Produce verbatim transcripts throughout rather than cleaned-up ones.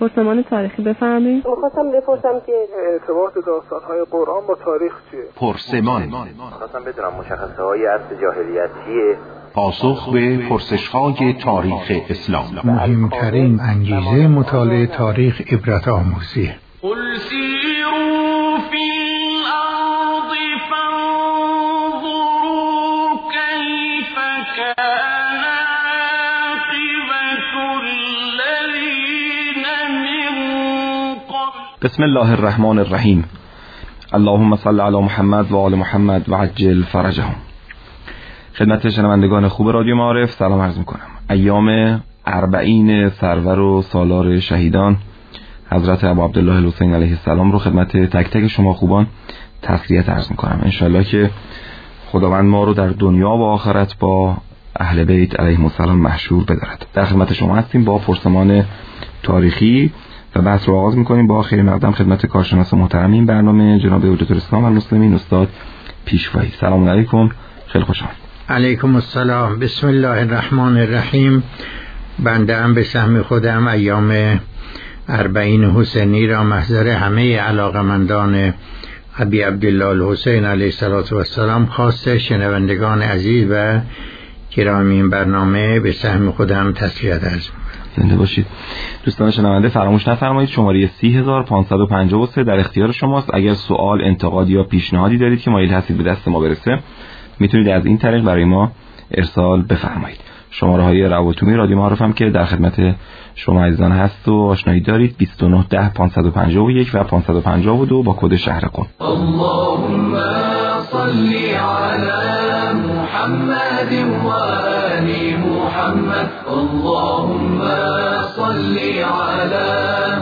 پرسمان تاریخی بفرمایید. می‌خواستم بپرسم که ارتباط داستان‌های قرآن با تاریخ چیه؟ پرسمان. می‌خواستم بدونم مشخصه‌های عصر جاهلیت چیه؟ پاسخ به پرسش‌های تاریخ اسلام. مهمترین انگیزه مطالعه تاریخ عبرت آموزیه. قل سیروا فی الارض فانظروا کیف کان عاقبة الذین من قبل. بسم الله الرحمن الرحیم. اللهم صل علی محمد و آل محمد و عجل فرجهم. خدمت شنوندگان خوب رادیو معارف سلام عرض میکنم. ایام اربعین سرور و سالار شهیدان حضرت ابو عبدالله الحسین علیه السلام رو خدمت تک تک شما خوبان تسلیت عرض میکنم. انشالله که خداوند ما رو در دنیا و آخرت با اهل بیت علیهم السلام محشور بدارد. در خدمت شما هستیم با پرسمان تاریخی و بحث رو آغاز میکنیم با خیر مقدم خدمت کارشناس محترم این برنامه جناب حجت الاسلام المسلمین استاد پیشوایی. سلام علیکم، خیلی خوشحال. علیکم السلام. بسم الله الرحمن الرحیم. بنده هم به سهم خودم ایام اربعین حسینی را محضر همه علاقمندان ابی عبدالله الحسین علیه السلام خاصه شنوندگان عزیز و گرامی این برنامه به سهم خودم تسلیت عرض می‌کنم. زنده باشید. دوستان شنونده فراموش نفرمایید شماره سی هزار و پانصد و پنجاه و سه در اختیار شماست. اگر سوال، انتقاد یا پیشنهادی دارید که مایل هستید به دست ما برسه میتونید از این طریق برای ما ارسال بفرمایید. شماره های روابطی رادیو معارف هم که در خدمت شما عزیزان هست و آشنایی دارید بیست و نه ده پانصد و پنجاه و یک و پانصد و پنجاه و دو با کد شهر قم. اللهم صل علی محمد و آل محمد. اللهم صل علی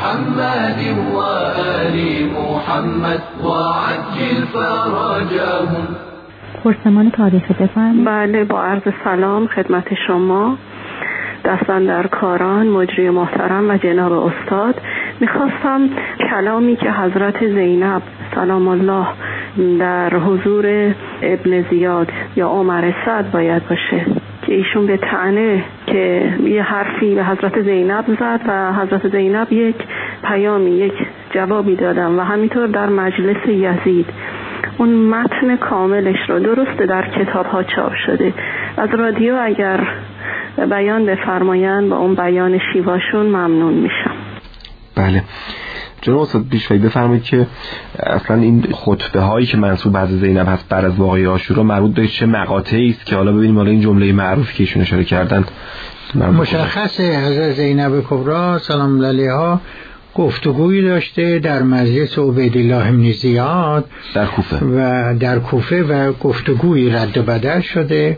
محمد و آل محمد و عجل فرجهم. پرسمان تاریخی بفرمایید. بله، با عرض سلام خدمت شما دستان در کاران مجری محترم و جناب استاد. میخواستم کلامی که حضرت زینب سلام الله در حضور ابن زیاد یا عمر سعد باید باشه که ایشون به طعنه که یه حرفی به حضرت زینب زد و حضرت زینب یک پیامی یک جوابی دادن و همینطور در مجلس یزید اون متن کاملش رو درسته در کتاب ها چاپ شده. از رادیو اگر بیان بفرمایند با اون بیان شیواشون ممنون میشم. بله جناب استاد پیشوایی بفرمایید که اصلا این خطبه هایی که منسوب به زینب هست بعد از واقعه عاشورا مربوط به چه مقاطعی است که حالا ببینیم حالا این جمله معروفی که ایشون اشاره کردن مشخصه. حضرت زینب کبرا سلام الله علیها گفتگویی داشته در مجلس عبیدالله بن زیاد در کوفه و در کوفه و گفتگویی رد و بدل شده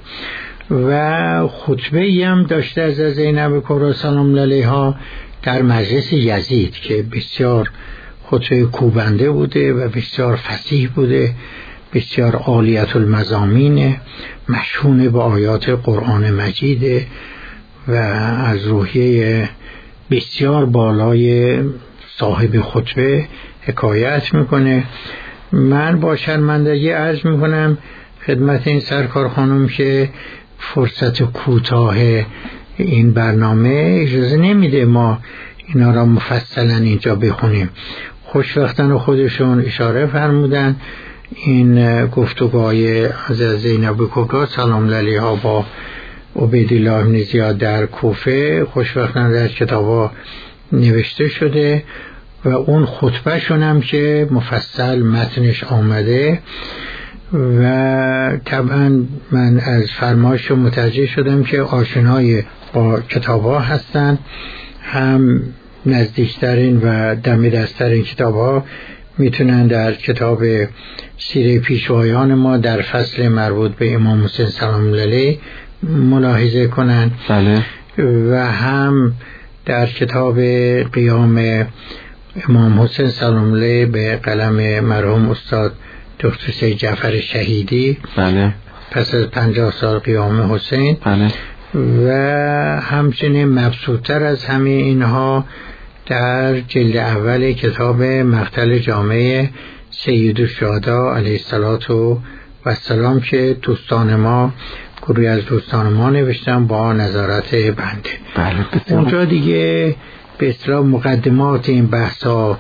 و خطبه‌ای هم داشته از زینب کبرا سلام الله علیها در مجلس یزید که بسیار خطبه کوبنده بوده و بسیار فصیح بوده، بسیار عالیت المضامین، مشحون به آیات قرآن مجید و از روحیه بسیار بالای صاحب خطبه حکایت میکنه. من با شرمندگی عرض میکنم خدمت این سرکار خانم که فرصت کوتاه این برنامه اجازه نمیده ما اینا را مفصلا اینجا بخونیم. خوشبختانه خودشون اشاره فرمودن این گفتگوهای از زینب کبرا سلام الله علیها با عبیدالله بن زیاد در کوفه خوشبختانه در کتابا نوشته شده و اون خطبه شون هم که مفصل متنش آمده و طبعا من از فرمایش متوجه شدم که آشنای با کتابا هستن، هم نزدیکترین و دم دستترین کتابا میتونن در کتاب سیره پیشوایان ما در فصل مربوط به امام حسین سلام الله علیه ملاحظه کنن. بله. و هم در کتاب قیام امام حسین سلام الله علیه به قلم مرحوم استاد دکتر سید جعفر شهیدی. بله. پس از پنجاه سال قیام حسین. بله. و همچنین مبسوط‌تر از همه اینها در جلد اول کتاب مقتل جامعه سید الشهدا علیه السلام که دوستان ما گروهی از دوستان ما نوشتن با نظارت بنده. بله. اونجا دیگه به اصطلاح مقدمات این بحثا،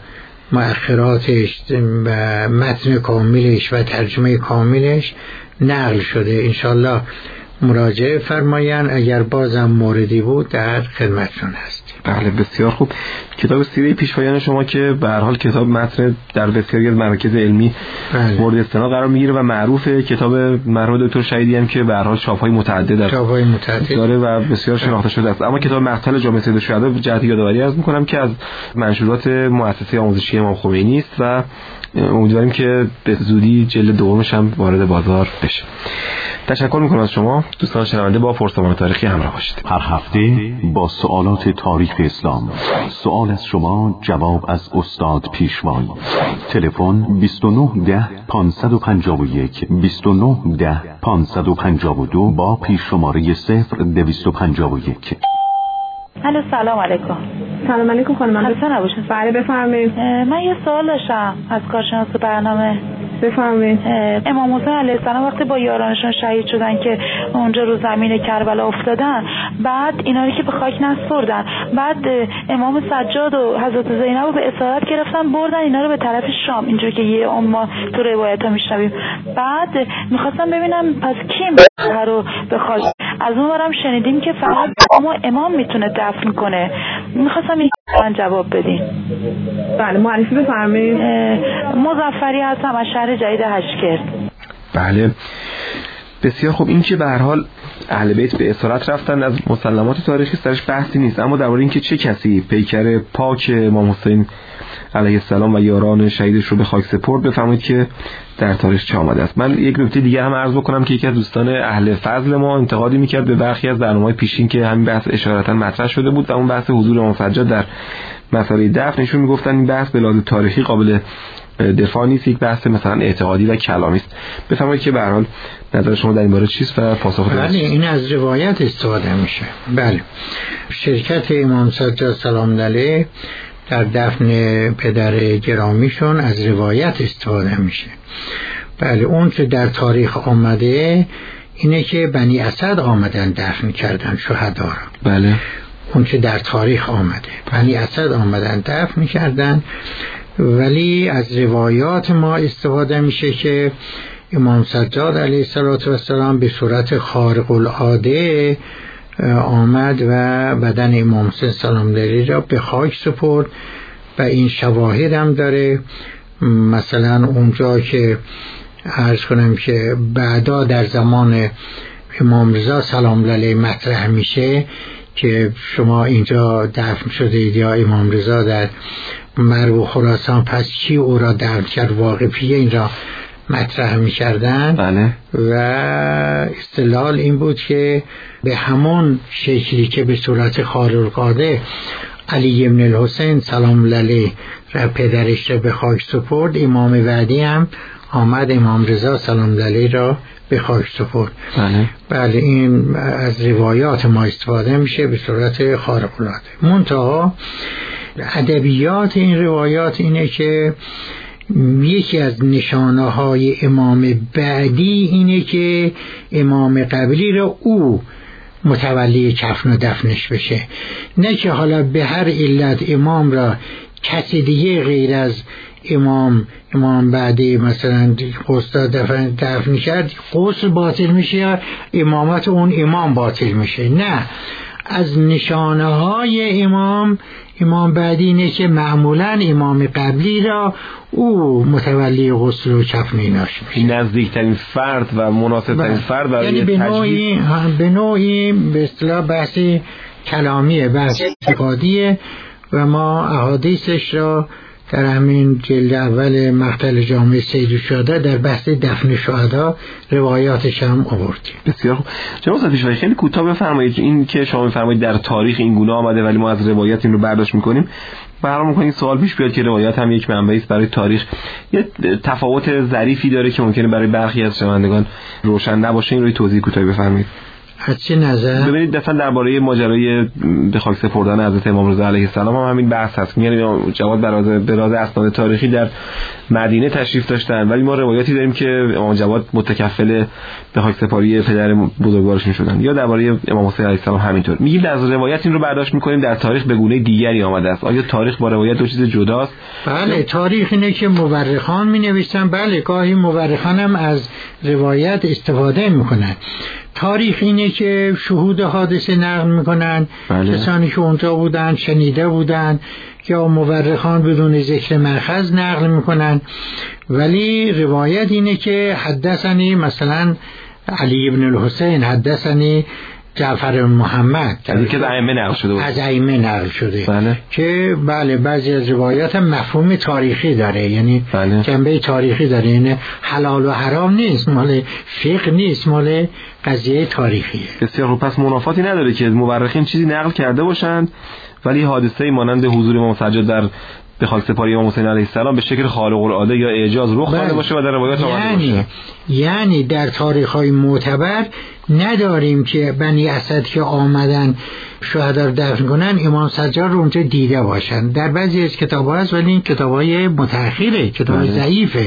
مؤخراتش و متن کاملش و ترجمه کاملش نقل شده. انشالله مراجعه فرمایند، اگر بازم موردی بود در خدمتشون هستیم. بله بسیار خوب. کتاب سیره پیشوایان شما که به هر حال کتاب متن در بسیاری از مراکز علمی بله. مورد استناد قرار میگیره و معروفه. کتاب مرحوم دکتر شهیدی هم که به هر حال چاپ‌های متعدد داره چاپ‌های متعدد داره و بسیار شناخته شده است. اما کتاب مقتل جامعه سید الشهدا به جهت یادآوری عرض می‌کنم که از منشورات مؤسسه آموزشی امام خمینی است و امیدواریم که به زودی جلد دومش هم وارد بازار بشه. تشکر میکنم از شما دوستان شنونده. با پرسمان تاریخی همراه باشید. هر هفته با سوالات تاریخ اسلام، سوال از شما، جواب از استاد پیشوایی. تلفن بیست و نه ده پانصد و پنجاه و یک بیست و نه ده پانصد و پنجاه و دو با پیش شماره صفر دویست و پنجاه و یک. الو سلام علیکم. سلام علیکم خانم. خسته نباشید. بله بفرمایید. من یه سوال داشتم از کارشناس برنامه. بفرمایید. امام حسین علیه السلام وقتی با یارانشون شهید شدن که اونجا رو زمین کربلا افتادن، بعد اینا رو که به خاک نسپردن، بعد امام سجاد و حضرت زینب رو به اسارت گرفتن بردن اینا رو به طرف شام، اینجوری که یه ما تو روایت ها میشنویم. بعد میخواستم ببینم پس کی این رو به خاک، از اون برم شنیدیم که فقط اما امام میتونه دفن کنه. میخواستم این من جواب بدین. بله معرفی بفرمایید. مظفری هستم از شهر جدید هشکرد. بله بسیار خوب. این که به هر حال اهل بیت به اسارت رفتن از مسلمات تاریخی سرش بحثی نیست، اما درباره اینکه چه کسی پیکر پاک امام حسین علیه السلام و یاران شهیدش رو به خاک سپرد بفرمایید که در تاریخ چه آمده است. من یک نکته دیگه هم عرض بکنم که یکی از دوستان اهل فضل ما انتقادی میکرد به برخی از برنامه‌های پیشین که همین بحث اشارتا مطرح شده بود و اون بحث حضور امام سجاد در مسئله دفن. ایشون میگفتن این بحث به لحاظ تاریخی قابل دفاع نیست، یک بحث مثلا اعتقادی و کلامی است. بفرمایید که به هر حال نظر شما در این باره چیست و پاسخ بدید. بله این از روایت استفاده میشه. بله شرکت امام سجاد سلام علیه در دفن پدر گرامیشون از روایت استفاده میشه. بله اون که در تاریخ آمده اینه که بنی اسد آمدن دفن کردن شهدا را. بله اون که در تاریخ آمده بنی اسد آمدن دفن کردن، ولی از روایات ما استفاده میشه که امام سجاد علیه السلام به صورت خارق العاده آمد و بدن امام حسین سلام علیه را به خاک سپرد و این شواهد هم داره. مثلا اونجا که عرض کنم که بعدا در زمان امام رضا سلام علیه مطرح میشه که شما اینجا دفن شده اید یا امام رضا در مرو خراسان، پس کی او را دفن کرد؟ واقفیه این را مطرح می‌کردن. بله. و استدلال این بود که به همون شکلی که به صورت خارق‌العاده علی ابن الحسین سلام علیه را پدرش را به خاک سپرد، امام بعدی هم آمد امام رضا سلام علیه را به خاک سپرد. بله. بله این از روایات ما استفاده میشه به صورت خارق‌العاده. منتها ادبیات این روایات اینه که یکی از نشانه های امام بعدی اینه که امام قبلی را او متولی کفن و دفنش بشه، نه که حالا به هر علت امام را کسی دیگه غیر از امام امام بعدی مثلا غسل دفن دفن کرد غسل باطل میشه، امامت اون امام باطل میشه. نه، از نشانه های امام امام بعدی اینه که معمولا امام قبلی را او متولی غسل و کفن ایناش میشه، نزدیکترین فرد و مناسب ترین فرد برای یعنی به نوعی به نوعی به اصطلاح بحثی کلامیه، بحث اعتقادیه و ما احادیثش را در همین جلد اول مقتل جامعه سید الشهدا در بحث دفن شهدا روایاتش هم آوردیم. بسیار خوب. جناب استاد پیشوایی خیلی کوتاه بفرمایید این که شما میفرمایید در تاریخ این گونه آمده ولی ما از روایات این رو برداشت میکنیم، برام میکنید سوال پیش بیاد که روایات هم یک منبعی است برای تاریخ، یه تفاوت ظریفی داره که ممکنه برای برخی از شنوندگان روشن نباشه، این رو توضیح کوتاهی بفرمایید. از چه نظر؟ ببینید مثلا درباره ماجرای به خاک سپردن حضرت امام رضا علیه السلام هم همین بحث هست. یعنی جواد براز براز اسناد تاریخی در مدینه تشریف داشتن، ولی ما روایتی داریم که امام جواد متکفل به خاک سپاری پدر بزرگوارشون شدن، یا درباره امام حسین علیه السلام همینطور. میگیم در روایت این رو برداشت میکنیم، در تاریخ به گونه دیگری آمده است. آیا تاریخ با روایت دو چیز جداست؟ بله، تاریخ اینه که مورخان می نویسن. بله، گاهی مورخان هم از روایت استفاده میکنن. تاریخ اینه که شهود حادثه نقل میکنن، بله. کسانی که اونجا بودن، شنیده بودن، یا مورخان بدون ذکر مأخذ نقل میکنن. ولی روایت اینه که حدثنی مثلا علی ابن الحسین، حدثنی جعفر محمد، از که از ائمه نقل شده بود. از ائمه نقل شده، بله. که بله بعضی از روایات هم مفهوم تاریخی داره، یعنی بله. جنبه تاریخی داره، یعنی حلال و حرام نیست، مال فقه نیست، مال قضیه تاریخیه. بسیار خوب. پس منافاتی نداره که مورخین چیزی نقل کرده باشند ولی حادثه‌ای مانند حضور امام سجاد در به خاک سپاری امام حسین علیه السلام به شکل خارق العاده یا اعجاز رخ داده باشه و در روایات آمده یعنی باشه. یعنی در تاریخ‌های معتبر نداریم که بنی اسد که آمدن شهدا رو دفن کنن امام سجاد رو اونجا دیده باشن. در بعضی از کتاب‌ها هست ولی این کتاب‌های متأخره، کتاب ضعیفه،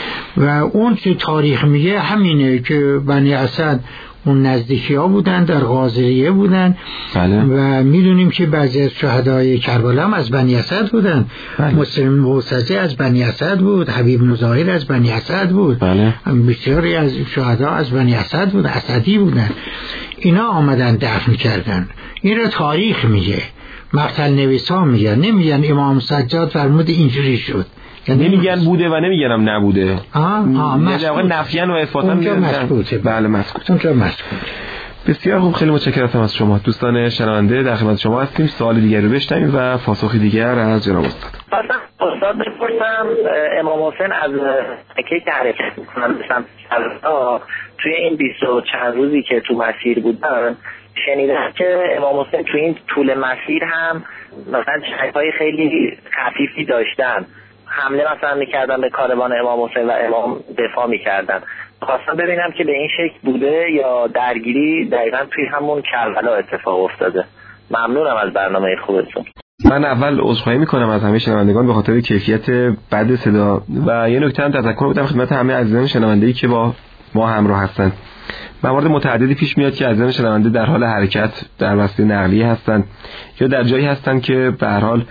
و اون که تاریخ میگه همینه که بنی اسد اون نزدیکی ها بودن، در غازریه بودن، بله. و میدونیم که بعضی از شهدای کربلا هم از بنی اسد بودن، بله. مسلم موسوی از بنی اسد بود، حبیب نظاهر از بنی اسد بود، بله. بسیاری از شهدا از بنی اسد بود، اسدی بودن. اینا آمدن دفن کردن. این را تاریخ میگه، مقتل نویسا میگن، نمیگن امام سجاد فرمود اینجوری شد، یعنی نمیگن بوده و نمیگن هم نبوده. آه آه مسکوت نفیان و اثباتن میگن مسکوته. بله مسکوت. اونجا مسکوت. بسیار خوب، خیلی متشکرم از شما دوستان شنونده. در خدمت شما هستیم. سوال دیگری رو بشنویم و پاسخی دیگر از جناب استاد. استاد بپرسم، امام حسین از مکه که حرکت میکنن به سمت کربلا توی این بیست و چند روزی که تو مسیر بودن، شنیدم که امام حسین توی این طول مسیر هم مثلا جنگ‌های خیلی خفیفی داشتن، حمله مثلا میکردن به کاروان امام حسین و امام دفاع میکردن. خواستم ببینم که به این شکل بوده یا درگیری دقیقا توی همون کربلا اتفاق افتاده. ممنونم از برنامه خوبتون. من اول عذرخواهی میکنم از همه شنوندگان به خاطر کیفیت بد صدا و یه نکته هم تذکر بدم خدمت همه عزیزان شنونده‌ای که با ما همراه هستند. موارد متعددی پیش میاد که عزیزان شنونده در حال حرکت در وسیله نقلیه هستند یا در جایی هستند که به هر حال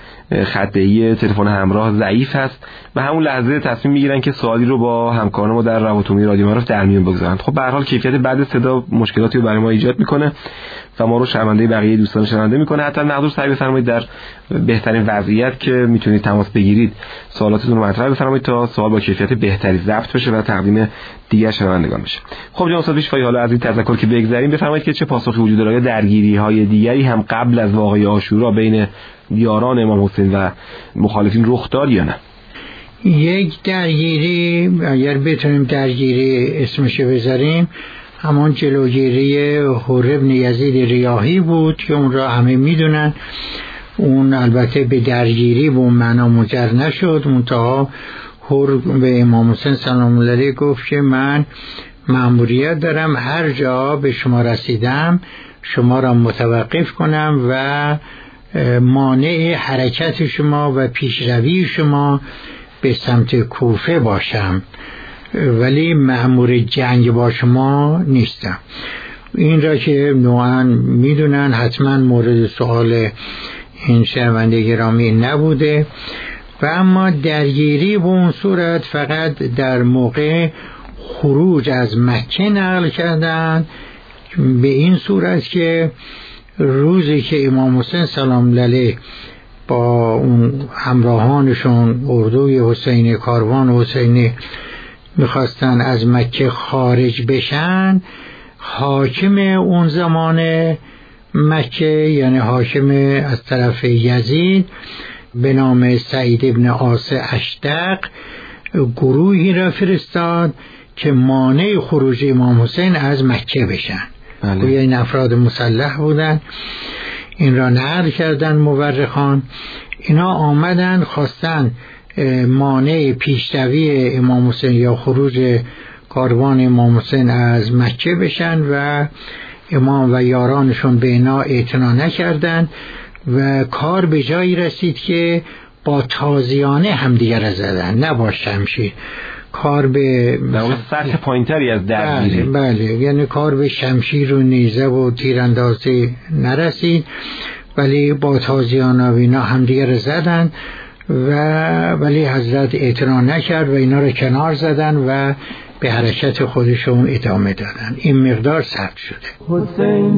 خطی تلفن همراه ضعیف هست و همون لحظه تصمیم میگیرن که سوالی رو با همکاران ما در روابط رادیو معارف در میون بگذارن. خب به هر حال کیفیت بد صدا مشکلاتی رو برای ما ایجاد میکنه و ما رو شرمنده بقیه دوستان شنونده میکنه. حتی نقدر سعی بفرمایید در بهترین وضعیت که میتونید تماس بگیرید سوالاتتون رو مطرح بفرمایید تا سوال با کیفیت بهتری ضبط بشه و تقدیم دیگر شنوندگان بشه. خب جناب استاد پیشوایی، حالا از این تذکر که بگذریم بفرمایید که چه پاسخی وجود داره، درگیری‌های دیگری هم قبل از واقعه عاشورا بین یاران امام حسین و مخالفین رخ داد یا نه؟ یک درگیری اگر بتونیم درگیری اسمش بذاریم همون جلوگیری حر بن یزید ریاحی بود که اون را همه میدونن. اون البته به درگیری به اون معنا مجر نشد، منتها حر به امام حسین سلام الله علیه گفت که من مأموریت دارم هر جا به شما رسیدم شما را متوقف کنم و مانع حرکت شما و پیشروی شما به سمت کوفه باشم، ولی مأمور جنگ با شما نیستم. این را که نوعاً میدونن، حتما مورد سوال این شنونده گرامی نبوده. و اما درگیری به اون صورت فقط در موقع خروج از مکه نقل کردن، به این صورت که روزی که امام حسین سلام الله علیه با اون همراهانشون اردوی حسینی، کاروان حسینی میخواستن از مکه خارج بشن، حاکم اون زمان مکه یعنی حاکم از طرف یزید به نام سعید ابن عاص اشدق گروهی را فرستاد که مانع خروج امام حسین از مکه بشن. بله. این افراد مسلح بودن، این را نقل کردن مورخان. اینا آمدن خواستن مانع پیشروی امام حسین یا خروج کاروان امام حسین از مکه بشن و امام و یارانشون به اینا اعتنا نکردند و کار به جایی رسید که با تازیانه همدیگر زدن، نه با شمشیر. کار به در سطح پایینتری از درگیری. بله, بله یعنی کار به شمشیر و نیزه و تیراندازی نرسید، ولی با تازیانه و اینا همدیگر زدن و ولی حضرت اعتنا نکرد و اینا رو کنار زدن و به حرکت خودشون ادامه دادن. این مقدار ثبت شده. حسین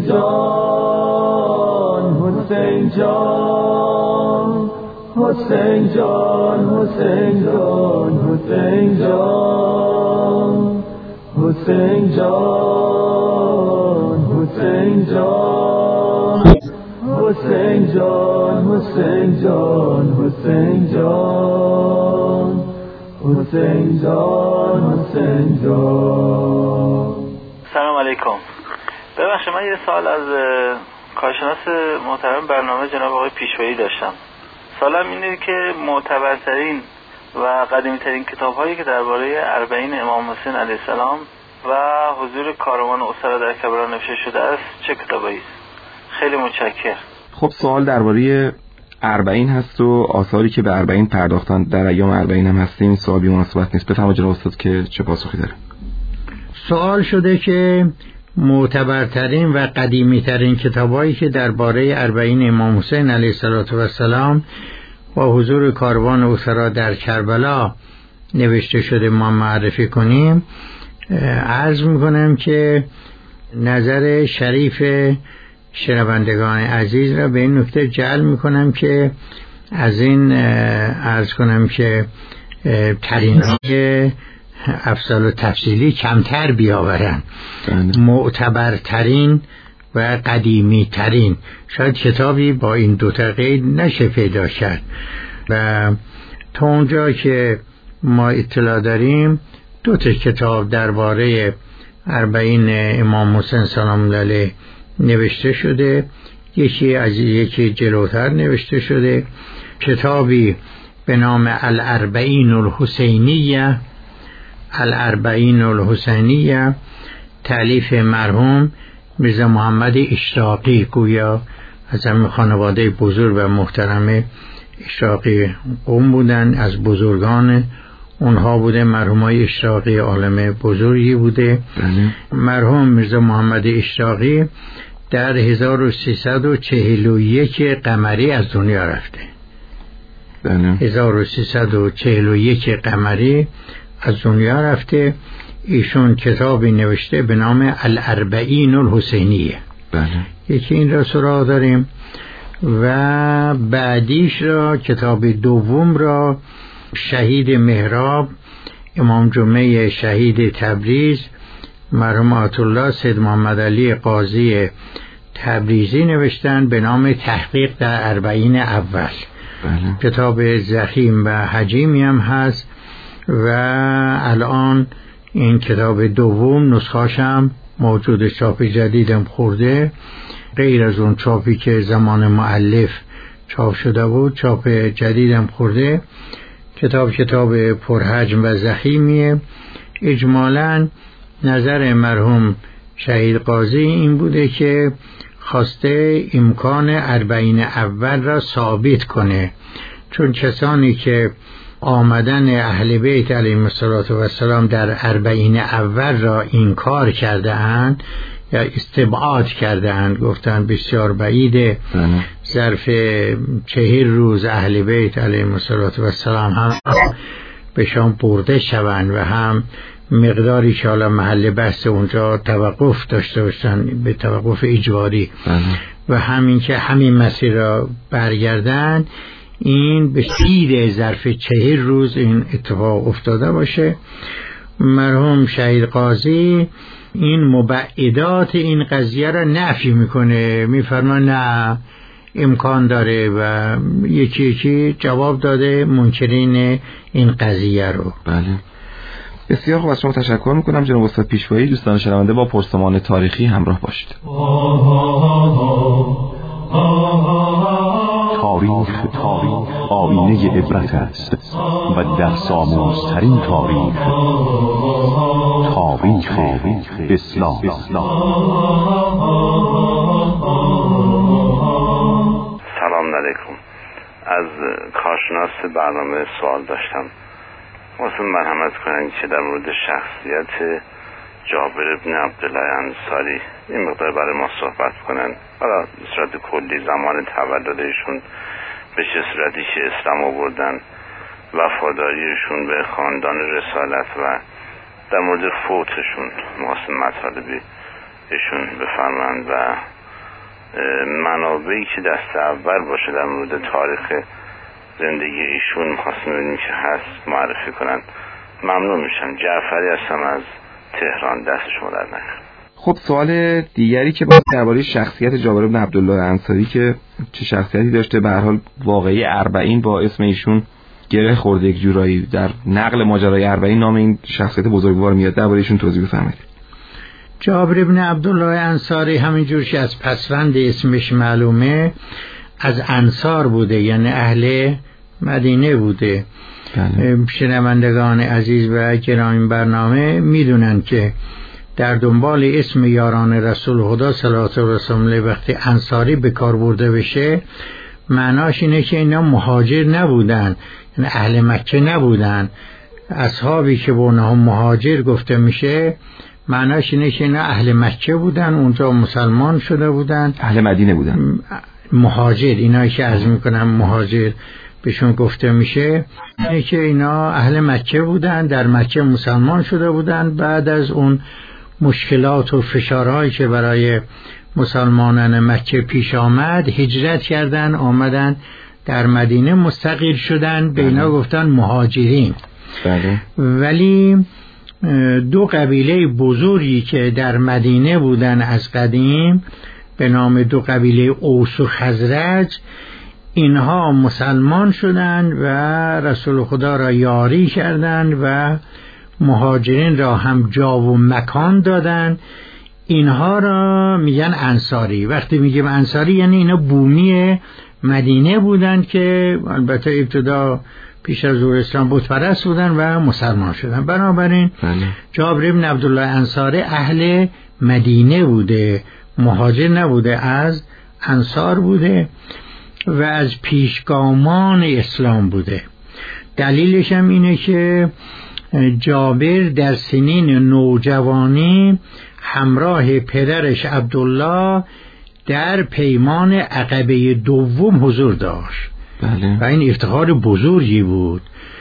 جان حسین جان حسین جان حسین جان حسین جان حسین جان حسین جان حسین جان حسین جان حسین جان حسین جان حسین جان. سلام علیکم. ببخشید من یه سوال از کارشناس محترم برنامه جناب آقای پیشوایی داشتم. سوالم اینه که معتبرترین و قدیمی‌ترین کتاب‌هایی که درباره اربعین امام حسین علیه السلام و حضور کاروان اسرا در کربلا نوشته شده است چه کتابایی است؟ خیلی متشکرم. خب سوال درباره اربعین هست و آثاری که به اربعین پرداختن در ایام اربعین هم هستیم. این سوال بی مناسبت نیست. بفرمایید جناب استاد که چه پاسخی داره. سوال شده که معتبرترین و قدیمی‌ترین کتابایی که درباره اربعین امام حسین علیه السلام و حضور کاروان اسرا در کربلا نوشته شده ما معرفی کنیم. عرض میکنم که نظر شریف شنوندگان عزیز را به این نکته جلب میکنم که از این عرض کنم که ترین‌های افصال و تفصیلی کمتر بیاورن. معتبرترین و قدیمی ترین شاید کتابی با این دو تا قید نشه پیدا کرد و تا اونجا که ما اطلاع داریم دو تا کتاب درباره اربعین امام حسین سلام الله علیه نوشته شده. یکی از یکی جلوتر نوشته شده کتابی به نام الاربعین الحسینیه الاربعین الحسینیه تألیف مرحوم میرزا محمد اشراقی، گویا از همین خانواده بزرگ و محترم اشراقی قوم بودن، از بزرگان اونها بوده. مرحومای اشراقی عالم بزرگی بوده. مرحوم میرزا محمد اشراقی در هزار و سیصد و چهل و یک قمری از دنیا رفته. هزار و سیصد و چهل و یک قمری از دنیا رفته. ایشون کتابی نوشته به نام الاربعین الحسینیه. بله. یکی این را سراغ داریم و بعدیش را کتاب دوم را شهید محراب امام جمعه شهید تبریز مرحوم آیت الله سید محمد علی قاضی تبریزی نوشتن به نام تحقیق در اربعین اول. بله. کتاب ضخیم و حجیمی هم هست و الان این کتاب دوم نسخه‌اش هم موجود، چاپ جدیدم خورده، غیر از اون چاپی که زمان مؤلف چاپ شده بود چاپ جدیدم خورده. کتاب کتاب پرحجم و ضخیمیه. اجمالاً نظر مرحوم شهید قاضی این بوده که خواسته امکان اربعین اول را ثابت کنه، چون کسانی که آمدن اهل بیت علیهم السلام در اربعین اول را انکار کرده اند یا استبعاد کرده اند، گفتن بسیار بعیده ظرف چهل روز اهل بیت علیهم السلام هم به شام برده شوند و هم مقداری که حالا محل بحث اونجا توقف داشته باشن به توقف اجباری و همین که همین مسیر را برگردن، این به سیر ظرف چهل روز این اتفاق افتاده باشه. مرحوم شهید قاضی این مبعدات این قضیه را نفی میکنه، میفرما نه امکان داره و یکی یکی جواب داده منکرین این قضیه رو. بله بسیار خوب، از شما تشکر میکنم جناب استاد پیشوایی. دوستان شنونده با پرسمان تاریخی همراه باشید. تاریخ تاریخ آینه عبرت است و در ساموزترین تاریخ تاریخ تاریخ اسلام. سلام علیکم. از کارشناس برنامه سوال داشتم. مثلا مرحمت کنید که در مورد شخصیت جابر ابن عبدالله انصاری این مقدار برای ما صحبت کنن. حالا به صورت کلی زمان تولدشون، به چه صورتی که اسلام آوردن، وفاداریشون به خاندان رسالت و در مورد فوتشون محسن مطالبی ایشون بفرمایند و منابعی که دست اول باشه در مورد تاریخ زندگی ایشون می‌خواستم ببینیم که هست معرفی کنن. ممنون میشم. جعفری هستم از تهران. دست شما در نکنه. خب سوال دیگری که باید درباره شخصیت جابر بن عبدالله انصاری که چه شخصیتی داشته، به هر حال واقعی اربعین با اسم ایشون گره خورده یک جورایی، در نقل ماجرای اربعین نام این شخصیت بزرگوار میاد، درباره ایشون توضیح بفرمایید. جابر بن عبدالله انصاری همینجور که از پسوند اسمش معلومه از انصار بوده، یعنی اهل مدینه بوده. بله. شنوندگان عزیز و گرامی برنامه میدونن که در دنبال اسم یاران رسول خدا صلی الله علیه و سلم وقتی انصاری به کار برده بشه، معناش اینه که اینا مهاجر نبودن، یعنی اهل مکه نبودن. اصحابی که به اونها مهاجر گفته میشه معناش اینه که اینا اهل مکه بودن، اونجا مسلمان شده بودن، اهل مدینه بودن. مهاجر، اینایی که عرض میکنم مهاجر بهشون گفته میشه اینه که اینا اهل مکه بودن، در مکه مسلمان شده بودن، بعد از اون مشکلات و فشارهایی که برای مسلمانان مکه پیش آمد هجرت کردن، آمدن در مدینه مستقر شدن، به اینا گفتن مهاجرین. بله. ولی دو قبیله بزرگی که در مدینه بودن از قدیم به نام دو قبیله اوس و خزرج، اینها مسلمان شدند و رسول خدا را یاری کردند و مهاجرین را هم جا و مکان دادند. اینها را میگن انصاری. وقتی میگیم انصاری یعنی اینا بومی مدینه بودند که البته ابتدا پیش از ظهور اسلام بت پرست بودن و مسلمان شدن. بنابراین بله. جابر بن عبدالله انصاری اهل مدینه بوده، مهاجر نبوده، از انصار بوده و از پیشگامان اسلام بوده. دلیلش هم اینه که جابر در سنین نوجوانی همراه پدرش عبدالله در پیمان عقبه دوم حضور داشت. بله. و این افتخار بزرگی بود.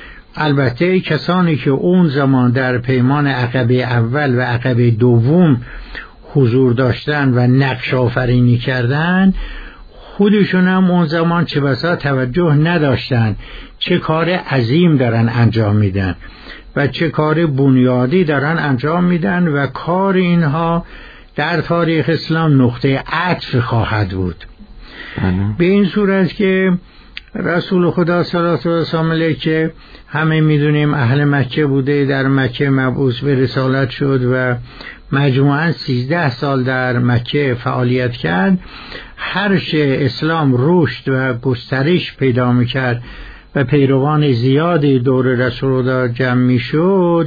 البته کسانی که اون زمان در پیمان عقبه اول و عقبه دوم حضور داشتن و نقش آفرینی کردن، خودشون هم اون زمان چه بسا توجه نداشتن چه کار عظیم دارن انجام میدن و چه کار بنیادی دارن انجام میدن و کار اینها در تاریخ اسلام نقطه عطف خواهد بود. بله. به این صورت که رسول خدا صلی الله علیه و سلم که همه میدونیم اهل مکه بوده، در مکه مبعوث به رسالت شد و مجموعاً سیزده سال در مکه فعالیت کرد. هر چه اسلام رشد و گسترش پیدا میکرد و پیروان زیادی دور رسول خدا جمع میشد،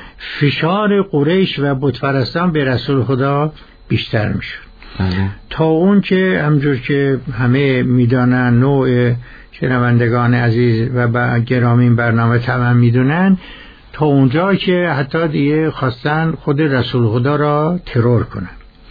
فشار قریش و بتپرستان به رسول خدا بیشتر میشد. بله. تا اون که همجور که همه میدانن، نوع شنوندگان عزیز و گرامی برنامه تمام میدونن، تا اونجا که حتی دیگه خواستن خود رسول خدا را ترور کنن.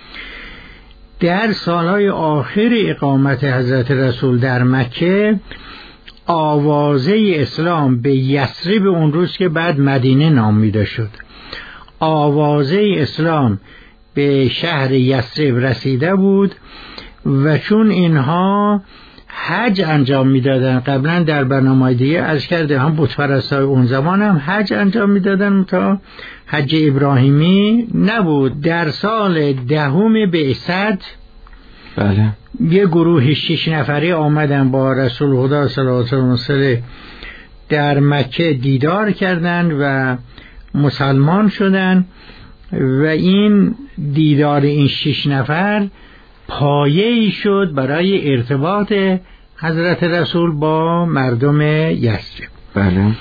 در سالهای آخر اقامت حضرت رسول در مکه، آوازه اسلام به یثرب اون روز که بعد مدینه نامیده شد، آوازه اسلام به شهر یثرب رسیده بود و چون اینها حج انجام میدادن، قبلا در برنامه دیگه عرض کرده هم بتپرستای اون زمان هم حج انجام میدادن تا حج ابراهیمی نبود. در سال دهم بعثت بله. یه گروه شش نفری آمدن با رسول خدا صلی الله علیه و سلم در مکه دیدار کردند و مسلمان شدند و این دیدار این شش نفر پایه‌ای شد برای ارتباط حضرت رسول با مردم یثرب. بله.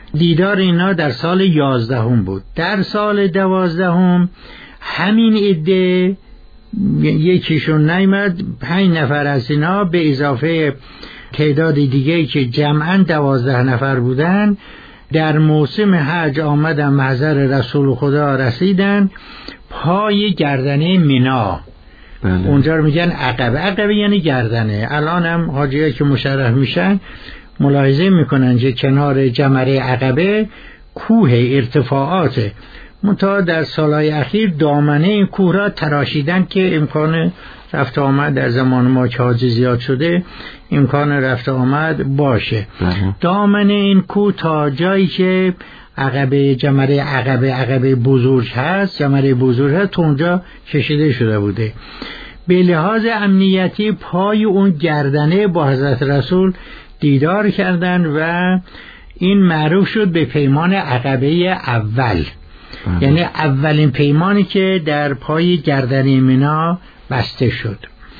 دیدار اینا در سال یازدهم بود. در سال دوازدهم همین عده یکیشون نیامد، پنج نفر از اینا به اضافه تعداد دیگه که جمعاً دوازده نفر بودن در موسم حج آمدن محضر رسول خدا، رسیدن پای گردنه مینا. بله. اونجا رو میگن عقبه. عقبه یعنی گردنه. الان هم حاجیایی که مشرف میشن ملاحظه میکنن که کنار جمره عقبه کوه ارتفاعاته، منتها در سالهای اخیر دامنه این کوه را تراشیدن که امکان رفت آمد در زمان ما که حاج زیاد شده امکان رفت آمد باشه. بله. دامنه این کوه تا جایی که عقبه جمره عقبه عقبه بزرگ هست، جمره بزرگ هست، تو اونجا کشیده شده بوده. به لحاظ امنیتی پای اون گردنه با حضرت رسول دیدار کردن و این معروف شد به پیمان عقبه اول. اه. یعنی اولین پیمانی که در پای گردنه مینا بسته شد.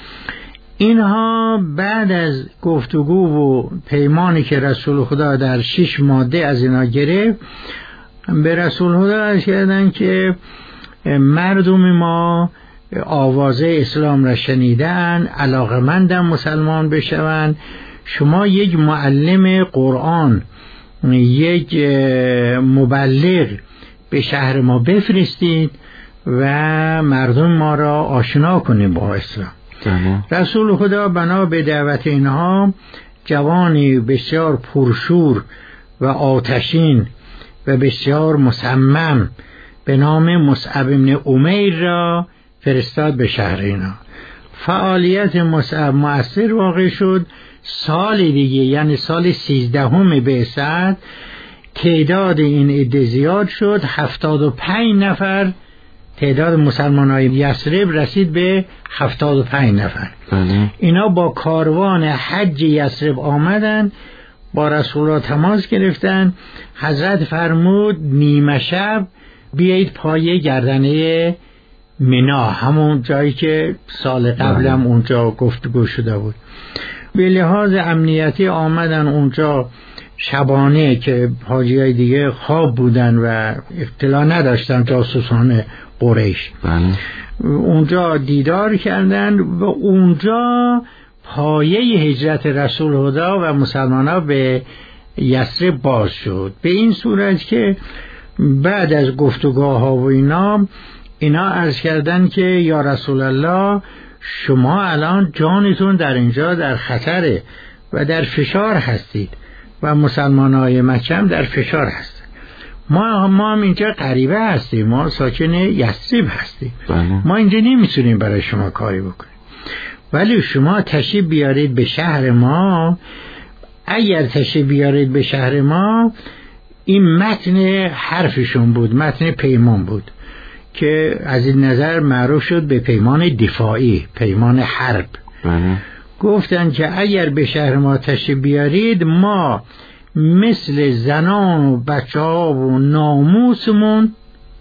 اینها بعد از گفتگو و پیمانی که رسول خدا در شش ماده از اینا گرفت، به رسول خدا عرض کردن که مردم ما آواز اسلام را شنیدن، علاقمندن مسلمان بشون، شما یک معلم قرآن، یک مبلغ به شهر ما بفرستید و مردم ما را آشنا کنید با اسلام. ده. رسول خدا بنا به دعوت اینها جوانی بسیار پرشور و آتشین و بسیار مصمم به نام مصعب بن عمیر را فرستاد به شهر اینا. فعالیت مصعب مؤثر واقع شد. سال دیگه یعنی سال سیزدهم بعثت تعداد این عده زیاد شد، هفتاد و پنج نفر تعداد مسلمانای یثرب رسید به هفتاد و پنج نفر. بله. اینا با کاروان حج یثرب آمدن، با رسول الله تماس گرفتن. حضرت فرمود نیمه شب بیایید پای گردنه مینا، همون جایی که سال قبلم اونجا گفتگو شده بود. به لحاظ امنیتی آمدن اونجا شبانه که حاجیای دیگه خواب بودن و اطلاع نداشتن، جاسوسان قریش. بله. اونجا دیدار کردن و اونجا پایه هجرت رسول خدا و مسلمانان به یثرب باز شد. به این صورت که بعد از گفتگاه ها و اینا اینا عرض کردن که یا رسول الله شما الان جانتون در اینجا در خطره و در فشار هستید و مسلمانای مکه هم در فشار هستند. ما ما هم اینجا غریبه هستیم، ما ساکن یثرب هستیم. بله. ما اینجا نمیتونیم برای شما کاری بکنیم، ولی شما تشریف بیارید به شهر ما. اگر تشریف بیارید به شهر ما، این متن حرفشون بود، متن پیمان بود که از این نظر معروف شد به پیمان دفاعی، پیمان حرب. بله. گفتن که اگر به شهر ما تشریف بیارید، ما مثل زنان و بچه ها و ناموسمون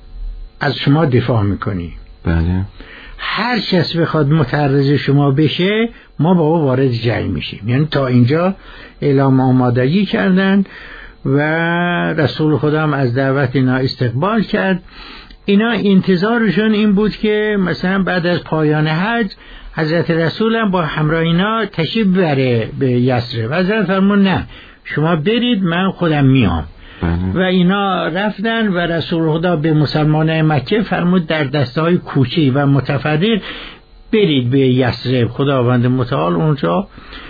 از شما دفاع میکنیم. بله. هر کس بخواد متعرض شما بشه ما با او وارد جنگ میشیم. یعنی تا اینجا اعلام آمادگی کردن و رسول خدا هم از دعوت اینا استقبال کرد. اینا انتظارشون این بود که مثلا بعد از پایان حج حضرت رسول هم با همراه اینا تشریف بره به یثرب. حضرت فرمود نه، شما برید، من خودم میام. و اینا رفتن و رسول خدا به مسلمانان مکه فرمود در دسته‌های کوچی و متفرق برید به یثرب. خداوند متعال اونجا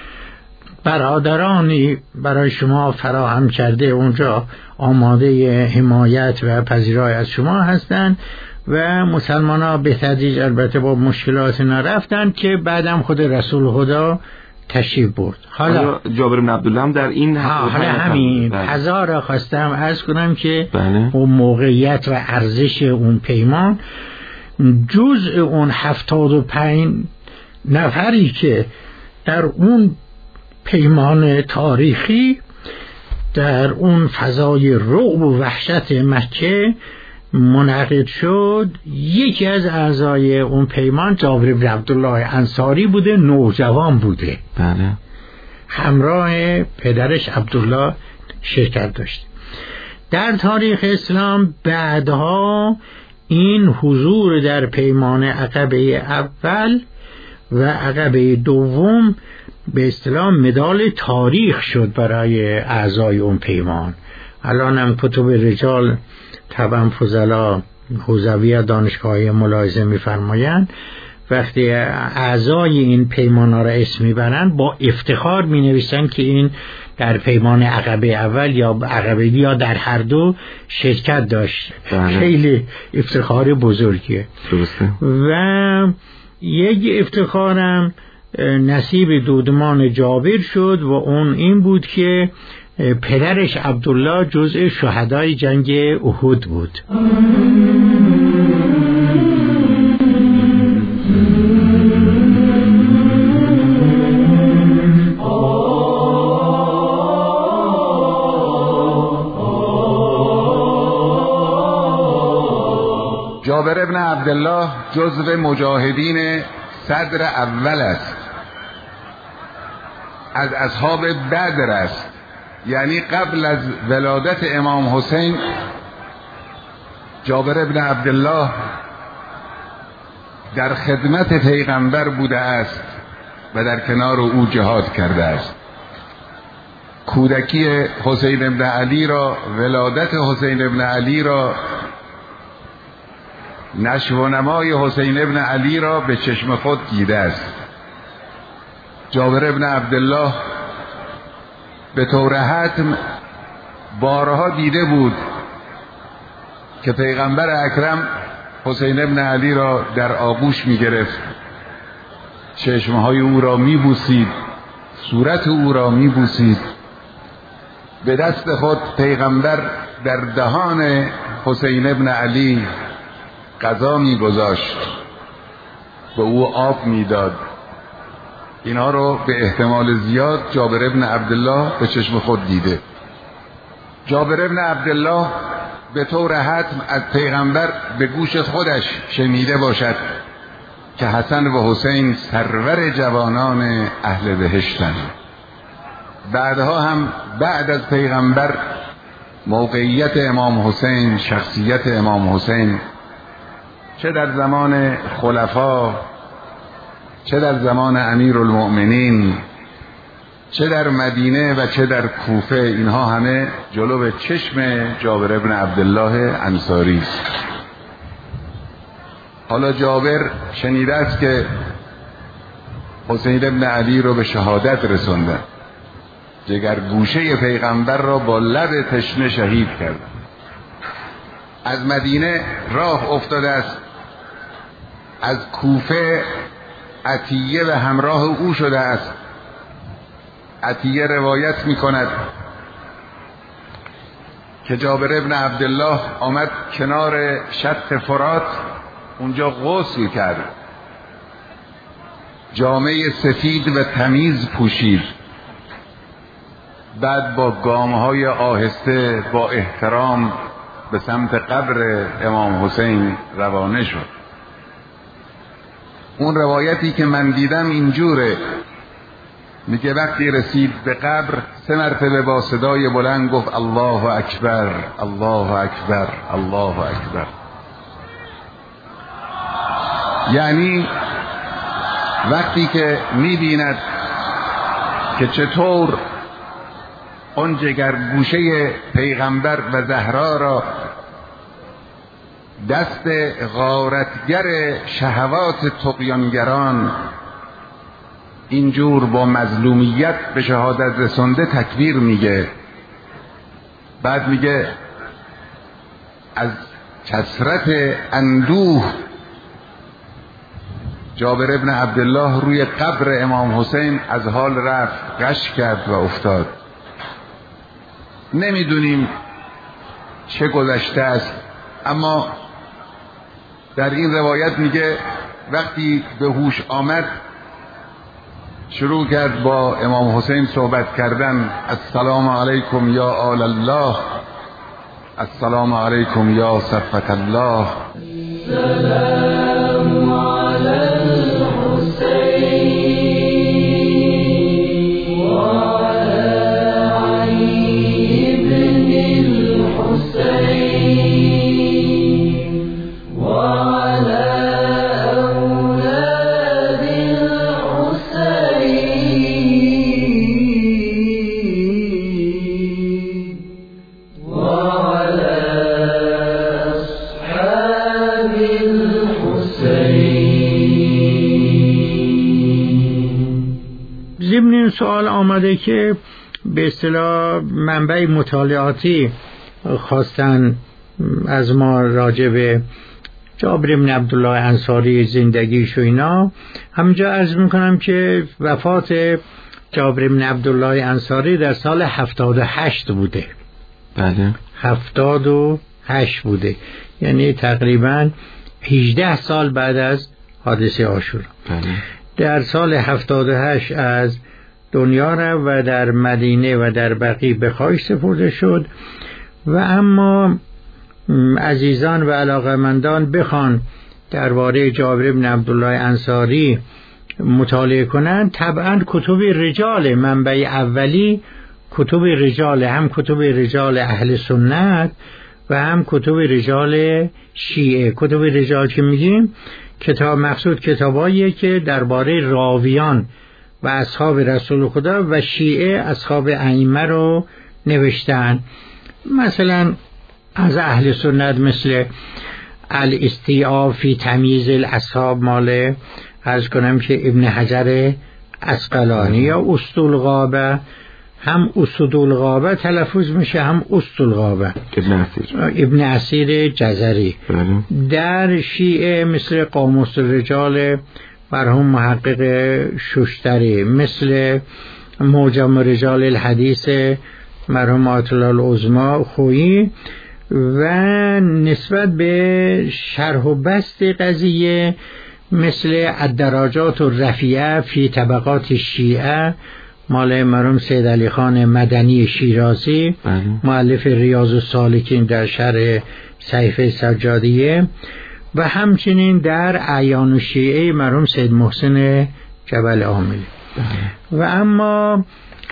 برادرانی برای شما فراهم کرده، اونجا آماده حمایت و پذیرایی از شما هستند. و مسلمان ها به تدریج البته با مشکلات نرفتن که بعدم خود رسول خدا تشریف برد. حالا جابر بن عبدالله هم در این حالا همین هزار خواستم عرض کنم که بله. اون موقعیت و ارزش اون پیمان جزء اون هفتاد و پنج نفری که در اون پیمان تاریخی در اون فضای رعب و وحشت مکه منعقد شد، یکی از اعضای اون پیمان جابر بن عبدالله انصاری بوده، نوجوان بوده. بله. همراه پدرش عبدالله شرکت داشت. در تاریخ اسلام بعدها این حضور در پیمان عقبه اول و عقبه دوم به اصطلاح مدال تاریخ شد برای اعضای اون پیمان. الان هم کتب رجال طبعا فضلا حوزوی دانشگاهی ملاحظه می‌فرمایند وقتی اعضای این پیمان ها را اسم میبرند با افتخار می نویسن که این در پیمان عقبه اول یا عقبه یا در هر دو شرکت داشت. بله. خیلی افتخار بزرگیه. درسته. و یک افتخارم نصیب دودمان جابر شد و اون این بود که پدرش عبدالله جزء شهدای جنگ احد بود. جابر ابن عبدالله جزو مجاهدین صدر اول است، از اصحاب بدر است، یعنی قبل از ولادت امام حسین جابر ابن عبدالله در خدمت پیغمبر بوده است و در کنار او جهاد کرده است. کودکی حسین ابن علی را، ولادت حسین ابن علی را، نشو و نمای حسین ابن علی را به چشم خود دیده است. جابر ابن عبدالله به طور حتم بارها دیده بود که پیغمبر اکرم حسین ابن علی را در آغوش می گرفت، چشمهای او را می بوسید، صورت او را می بوسید. به دست خود پیغمبر در دهان حسین ابن علی غذا می گذاشت، به او آب می داد. اینا رو به احتمال زیاد جابر ابن عبدالله به چشم خود دیده. جابر ابن عبدالله به طور حتم از پیغمبر به گوش خودش شنیده باشد که حسن و حسین سرور جوانان اهل بهشتند. بعدها هم بعد از پیغمبر موقعیت امام حسین، شخصیت امام حسین، چه در زمان خلفا، چه در زمان امیرالمؤمنین، چه در مدینه و چه در کوفه، اینها همه جلو چشم جابر ابن عبدالله انصاری است. حالا جابر شنیده است که حسین ابن علی رو به شهادت رسونده، جگر گوشه پیغمبر را با لب تشنه شهید کرد. از مدینه راه افتاده است، از کوفه عطیه و همراه او شده است. عطیه روایت می کند که جابر ابن عبدالله آمد کنار شط فرات، اونجا غسل کرد، جامه سفید و تمیز پوشید، بعد با گامهای آهسته با احترام به سمت قبر امام حسین روانه شد. اون روایتی که من دیدم اینجوره، میگه وقتی رسید به قبر سه مرتبه با صدای بلند گفت الله اکبر، الله اکبر، الله اکبر. یعنی وقتی که میبیند که چطور اون جگر گوشه پیغمبر و زهرا را دست غارتگر شهوات طغیانگران اینجور با مظلومیت به شهادت رسونده تکبیر میگه، بعد میگه از کثرت اندوه جابر ابن عبدالله روی قبر امام حسین از حال رفت، غش کرد و افتاد. نمیدونیم چه گذشته است، اما در این روایت میگه وقتی به هوش آمد شروع کرد با امام حسین صحبت کردن. السلام علیکم یا آل الله، السلام علیکم یا صفوة الله. سلام علی الحسین و علی علی ابن الحسین. سوال آمده که به اصطلاح منبع مطالعاتی خواستن از ما راجع به جابر بن عبدالله انصاری زندگیش و اینا. همینجا عرض میکنم که وفات جابر بن عبدالله انصاری در سال هفتاد و هشت بوده. بله، هفتاد و هشت بوده، یعنی تقریبا هجده سال بعد از حادثه عاشورا. بله. در سال هفتاد و هشت از دنیا رفت و در مدینه و در بقیع به خاک سپرده شد. و اما عزیزان و علاقمندان بخوان درباره جابر بن عبدالله انصاری مطالعه کنند، طبعا کتب رجال منبع اولی کتب رجال، هم کتب رجال اهل سنت و هم کتب رجال شیعه. کتب رجال که میگیم کتاب مقصود کتاباییه که درباره راویان و اصحاب رسول خدا و شیعه اصحاب ائمه رو نوشتن. مثلا از اهل سنت مثل الاستیعاب فی تمییز الاصحاب مال عرض کنم که ابن حجر عسقلانی، یا اسطول غابه، هم اسطول غابه تلفظ میشه هم اسطول غابه، ابن اسیر ابن اسیر جزری. در شیعه مثل قاموس الرجال مرحوم محقق ششتری، مثل معجم رجال الحدیث مرحوم آیت الله العظمی خویی. و نسبت به شرح و بسط قضیه مثل الدراجات الرفیعه فی طبقات شیعه مال مرحوم سید علی خان مدنی شیرازی، مؤلف ریاض السالکین در شرح صحیفه سجادیه. و همچنین در اعیان الشیعه مرحوم سید محسن جبل عاملی. و اما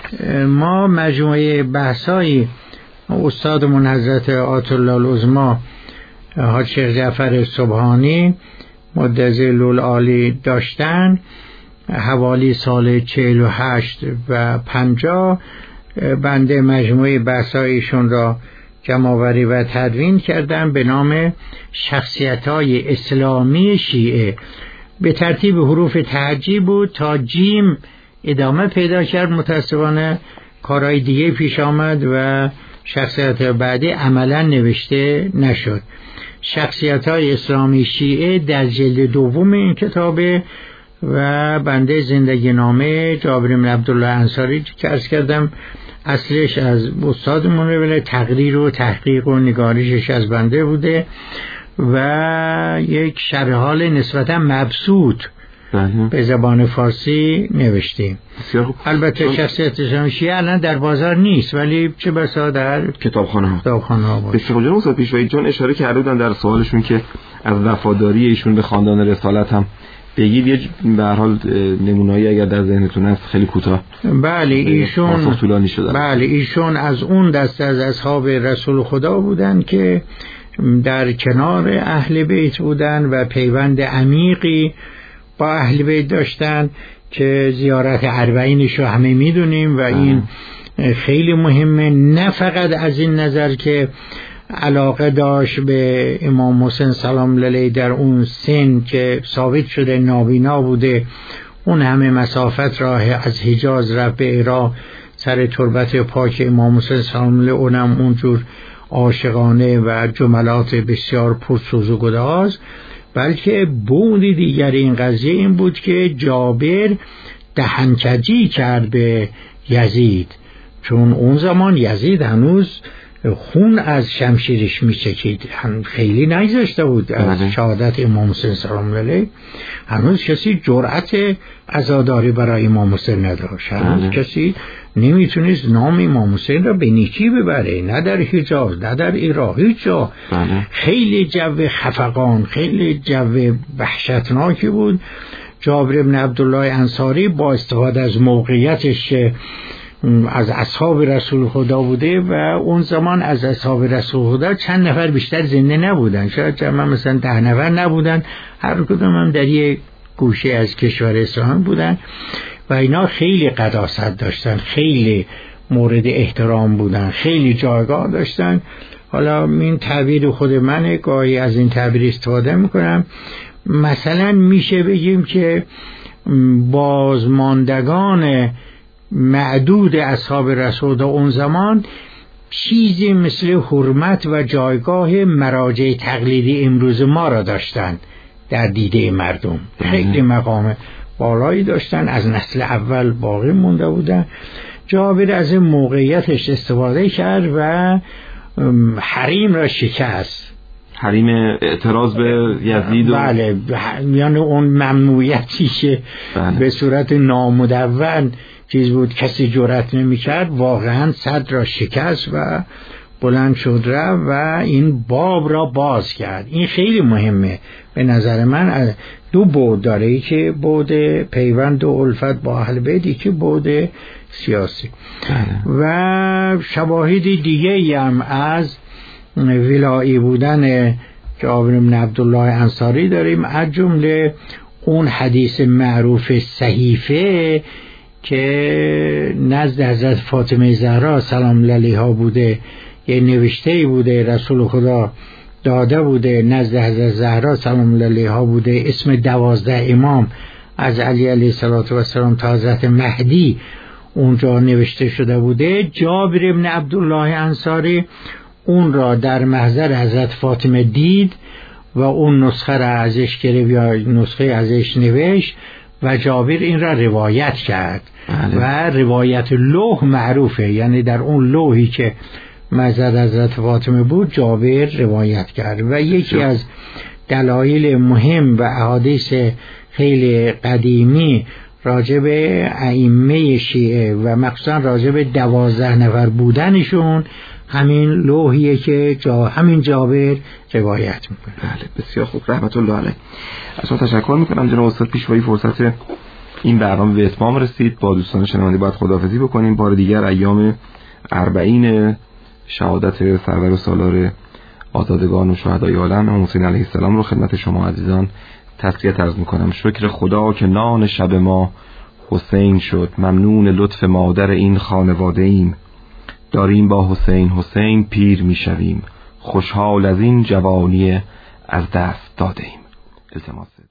ما مجموعه بحثایی استادمون حضرت آیت الله العظمی حاج شیخ جعفر سبحانی مدظل العالی داشتن حوالی سال چهل و هشت و پنجاه. بنده مجموعه بحثایشون را جمع‌آوری و تدوین کردم به نام شخصیت‌های اسلامی شیعه. به ترتیب حروف تهجی بود تا جیم ادامه پیدا کرد. متاسفانه کارهای دیگه پیش آمد و شخصیت بعدی عملا نوشته نشد. شخصیت‌های اسلامی شیعه در جلد دوم این کتابه و بنده زندگی نامه جابر بن عبدالله انصاری که عرض کردم اصلش از استادمون، ولی تقریر و تحقیق و نگارشش از بنده بوده و یک شرح حال نسبتا مبسوط به زبان فارسی نوشتیم. البته شخصیت شیعه الان در بازار نیست، ولی چه بسا در کتابخانه ها کتابخانه ها بود. بسیار جان استاد پیشوایی جان اشاره کرده بودن در سوالشون که از وفاداری ایشون به خاندان رسالت هم بگید. یه به هر حال نمونه‌ای اگر در ذهنتون هست خیلی کوتاه. بله ایشون طولانی شده. بله ایشون از اون دسته از اصحاب رسول خدا بودن که در کنار اهل بیت بودن و پیوند عمیقی با اهل بیت داشتن که زیارت اربعینش رو همه میدونیم و این خیلی مهمه، نه فقط از این نظر که علاقه داشت به امام حسین سلام علیه در اون سن که ثابت شده نابینا بوده، اون همه مسافت راه از حجاز رفت به عراق سر تربت پاک امام حسین سلام علیه، اونم اونجور عاشقانه و جملات بسیار پرسوز و گداز، بلکه بودی دیگر این قضیه این بود که جابر دهنکجی کرد به یزید، چون اون زمان یزید هنوز خون از شمشیرش میچکید، خیلی نگذاشته بود از شهادت امام حسین سلام علیه، هنوز کسی جرأت عزاداری برای امام حسین نداشت، هنوز کسی نمیتونست نام امام حسین را به نیکی ببره، نه در حجاز نه در عراق، هیچ جا. خیلی جو خفقان، خیلی جو وحشتناکی بود. جابر بن عبدالله انصاری با استفاده از موقعیتش از اصحاب رسول خدا بوده و اون زمان از اصحاب رسول خدا چند نفر بیشتر زنده نبودن، شاید جمع مثلا ده نفر نبودن، هر کدوم هم در یک گوشه از کشور اسلام بودن و اینا خیلی قداست داشتن، خیلی مورد احترام بودن، خیلی جایگاه داشتن. حالا این تعبیر خود منه، گاهی از این تعبیر استفاده میکنم. مثلا میشه بگیم که بازماندگان معدود اصحاب رسول اون زمان چیزی مثل حرمت و جایگاه مراجع تقلیدی امروز ما را داشتن در دیده مردم. خیلی مقام بالایی داشتن، از نسل اول باقی مونده بودن. جابر از این موقعیتش استفاده کرد و حریم را شکست. حریم اعتراض به یزید و بله، یعنی اون ممنوعیتی که بله. به صورت نامدون چیز بود، کسی جرأت نمی‌کرد، واقعا صد را شکست و بلند شد رفت و این باب را باز کرد. این خیلی مهمه به نظر من. دو بعد داره، ای که بعد پیوند و الفت با اهل بیت، که بعد سیاسی بله. و شواهد دیگه هم از ولایی بودن جابر بن عبدالله انصاری داریم، از جمله اون حدیث معروف صحیفه که نزد حضرت فاطمه زهرا سلام علیها بوده، یه نوشته بوده رسول خدا داده بوده، نزد حضرت زهرا سلام علیها بوده، اسم دوازده امام از علی علیه السلام تا حضرت مهدی اونجا نوشته شده بوده. جابر بن عبدالله انصاری اون را در محضر حضرت فاطمه دید و اون نسخه را ازش گرفت یا نسخه ازش نوشت و جابر این را روایت کرد بله. و روایت لوح معروفه، یعنی در اون لوحی که محضر حضرت فاطمه بود جابر روایت کرد. و یکی از دلایل مهم و احادیث خیلی قدیمی راجب ائمه شیعه و مخصوصا راجب دوازده نفر بودنشون همین لوحیه که جا همین جابر روایت میکنه. بله بسیار خوب، رحمت الله علیه. از شما تشکر میکنم جناب استاد پیشوایی. فرصت این برنامه به اتمام رسید. با دوستان شنونده باید خداحافظی بکنیم. بار دیگر ایام اربعین شهادت سرور و سالار آزادگان و شهدای عالم حسین علیه السلام رو خدمت شما عزیزان تسلیت عرض میکنم. شکر خدا که نان شب ما حسین شد، ممنون لطف مادر این خانواده ایم، داریم با حسین حسین پیر میشویم، خوشحال از این جوانی از دست داده ایم. التماس